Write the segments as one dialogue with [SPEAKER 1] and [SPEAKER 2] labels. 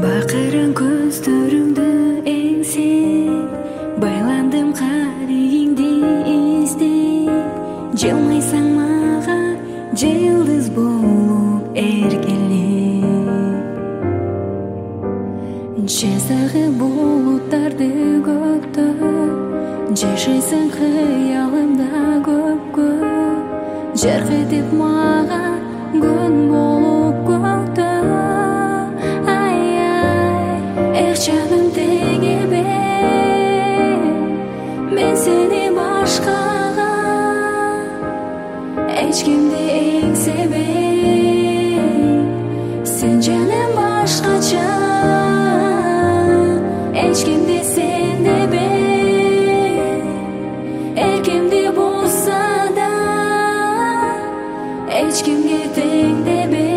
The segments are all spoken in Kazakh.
[SPEAKER 1] Бақырың көздөрүңдү эңсе, байландым карегиңди издеп. Жылмайсаң мага жылдыз болуп эркелеп. Жазагы булуттарды көктөп, жашайсың кыялымда көп-көп. Жарк этип мага күн болуп көктөп. Жаным теңеме, мен сени башкага эч кимди эңсебейм. Сен жаным башкача, эч кимди сен дебейм. Эркимди болса да эч кимге тең дебейм.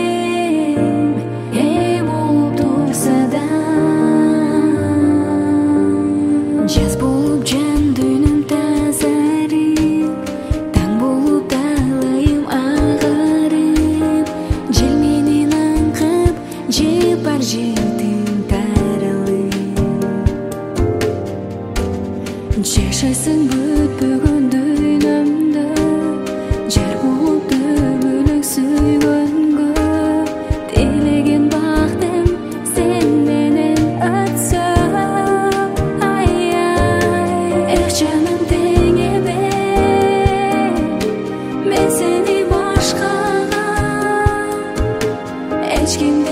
[SPEAKER 1] Жаз болуп жан дүйнөм тазарып, таң болуп талайым агарып. Жел менен аңкып, жыпар жыртым таралып. Жашайсың бүтпөгөн дүйнөмдө, жар болуп дөбөлөк сүйгөнгө. Тилеген бактым сен менен өтсө. Жаным теңеме, мен сени башкага эч кимди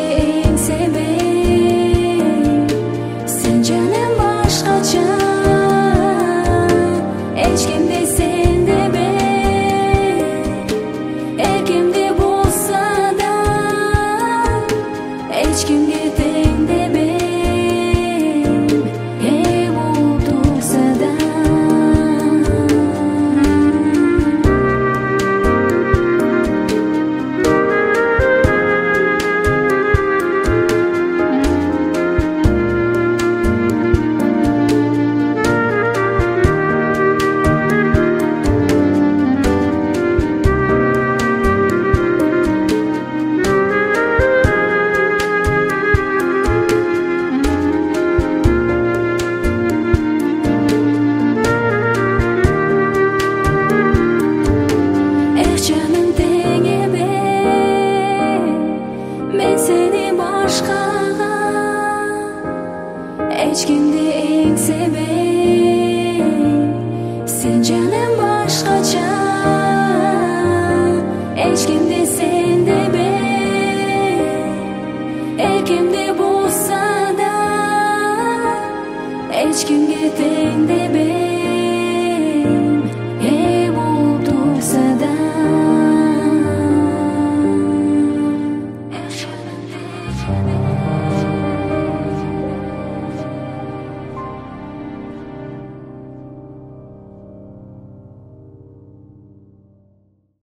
[SPEAKER 1] эңсебейм. Сен жаным башкача, эч кимди сен дебейм. Эркимди болса да эч кимге тең дебейм. Жаным теңеме, мен сени башкага эч кимди эңсебейм. Сен жаным башкача, эч кимди сен дебейм. Эркимди болса да эч кимге тең дебейм.